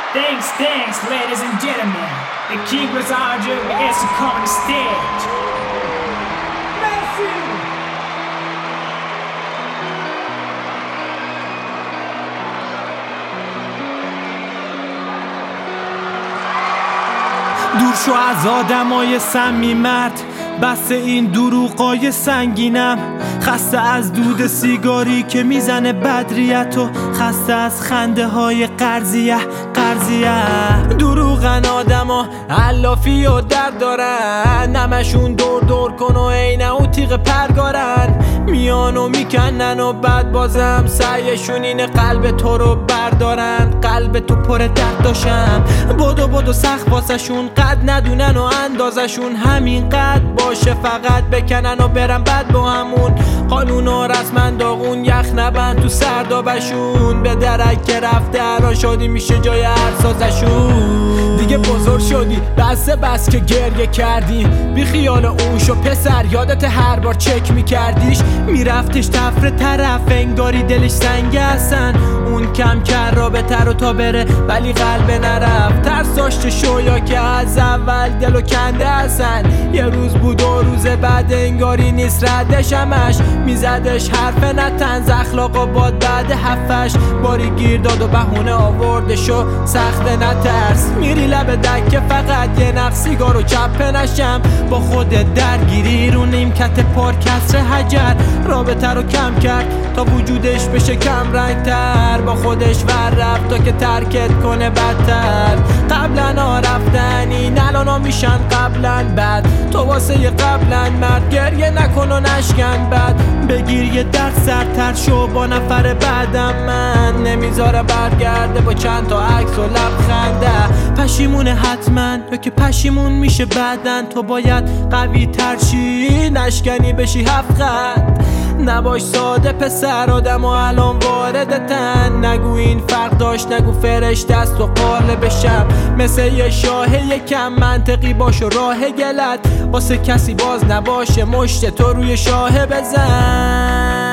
Thanks, ladies and gentlemen. The king was Roger is to come on the stage. Merci. دور شو از آدمای صمیمت، بس این دروغای سنگینم. خسته از دود سیگاری که میزنه بدریت و خسته از خنده های قرضیه. دروغن آدما علافی و درد دارن، نمشون دور کن و عینه و تیغ پرگارن. میان و میکنن و بعد بازم سعیشون اینه قلب تو رو بردارن. قلب تو پر درد داشتم، بدو سخت واسشون، قد ندونن و اندازشون همین قد باشه، فقط بکنن و برن بعد با همون. قانونا رسما داغون، یخ نبند تو سردابشون. به درک که رفته هرا شدی میشه جای ارسازشون. دیگه بزرگ شدی بس که گریه کردی، بی خیال اون شو پسر، یادت هر بار چک میکردیش میرفتش تفره طرف، انگاری دلش سنگ هستن. اون کم کرد رابطه رو تا بره ولی قلب نرفت، ترس داشته شویا که از اول دلو کنده هستن. یه روز بود و روز بعد انگاری نیست ردش، همش میزدش حرف نتنز اخلاق و باد. بعد هفتش باری گیر داد و بهونه آوردشو سخت نترس. میری لب دکه فقط یه نخ سیگارو چپه نشم، با خودت درگیری رو نیمکت پار کسر حجر. رابطه رو کم کرد تا وجودش بشه کم رنگ تر، با خودش ور رفت تا که ترکت کنه بدتر. قبلا ها رفتن این الان میشن قبلا بد، تو واسه یه قبلا مرد گریه نکن و نشکن بد. بگیر یه درد سرتر شو با نفر بعدم، من نمیذاره برگرده با چند تا عکس و لبخنده. پشیمونه حتما یا که پشیمون میشه بعدن، تو باید قوی تر شی نشکنی بشی هفت خط. نباش ساده پسر، آدم و الان واردتن. نگو این فرق داشت، نگو فرشته است و قاله بشم. مثل یه شاه یکم منطقی باش و راه گلت، واسه کسی باز نباشه مشت تو روی شاه بزن.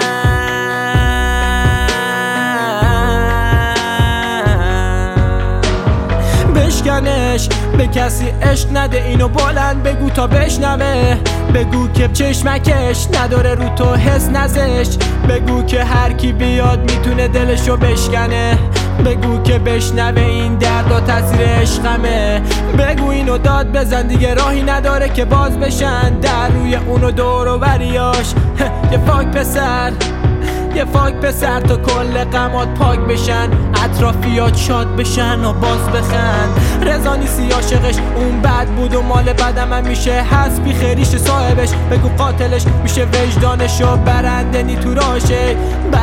بشکنش به کسی عشق نده، اینو بلند بگو تا بشنوه. بگو که چشمکش نداره رو تو حس نزش. بگو که هر کی بیاد میتونه دلشو بشکنه. بگو که بشنوه این دردا تاثیر عشقمه. بگو اینو داد بزن دیگه راهی نداره که باز بشن در روی اونو دور و بریاش. یه فاک پسر، یه فاک پسر تا کل غمات پاک بشن، اطرافیات شاد بشن و باز بخند. رضا نیستی عاشقش، اون بد بود و مال بدم هم میشه هست بی خیریش صاحبش. بگو قاتلش میشه وجدانش و برنده نی تو راشه.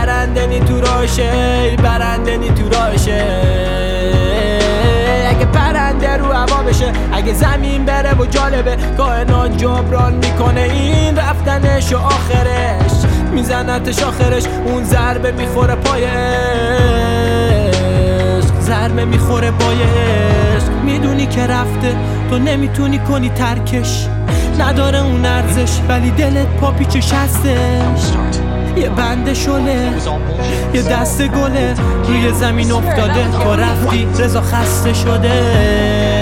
اگه پرنده رو هوا بشه، اگه زمین بره و جالبه، کائنات جبران میکنه این رفتنش و آخرش میزنتش آخرش. اون ضربه میخوره پای عشق، ضربه میخوره پای عشق. میدونی که رفته تو نمیتونی کنی ترکش، نداره اون ارزش ولی دلت پا پیچش هستش. یه بند شله، یه دست گله روی زمین افتاده، تو رفتی رضا خسته شده.